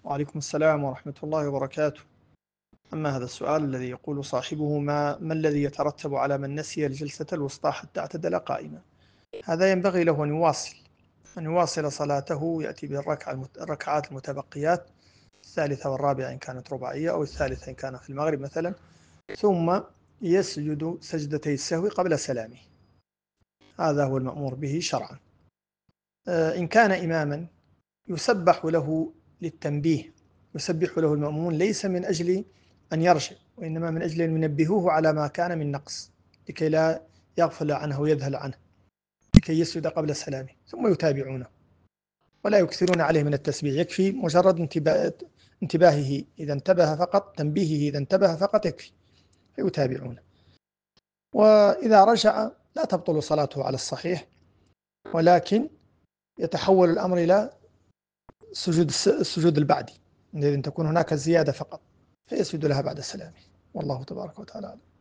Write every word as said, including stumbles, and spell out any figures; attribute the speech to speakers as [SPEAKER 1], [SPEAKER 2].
[SPEAKER 1] وعليكم السلام ورحمة الله وبركاته. أما هذا السؤال الذي يقول صاحبه ما, ما الذي يترتب على من نسي الجلسة الوسطى حتى اعتدل قائما؟ هذا ينبغي له أن يواصل أن يواصل صلاته، يأتي بالركعة الركعات المتبقيات، الثالثة والرابعة إن كانت رباعية، أو الثالثة إن كان في المغرب مثلا، ثم يسجد سجدتي السهو قبل سلامه. هذا هو المأمور به شرعا. إن كان إماما يسبح له للتنبيه، يسبح له المأمون ليس من أجل أن يرجع، وإنما من أجل أن ينبهوه على ما كان من نقص لكي لا يغفل عنه ويذهل عنه، لكي يسجد قبل سلامه، ثم يتابعونه ولا يكثرون عليه من التسبيح. يكفي مجرد انتباهه إذا انتبه فقط، تنبيهه إذا انتبه فقط يكفي، فيتابعونه. وإذا رجع لا تبطل صلاته على الصحيح، ولكن يتحول الأمر إلى سجود السجود البعدي، إذا تكون هناك زيادة فقط فيسجد لها بعد السلام. والله تبارك وتعالى.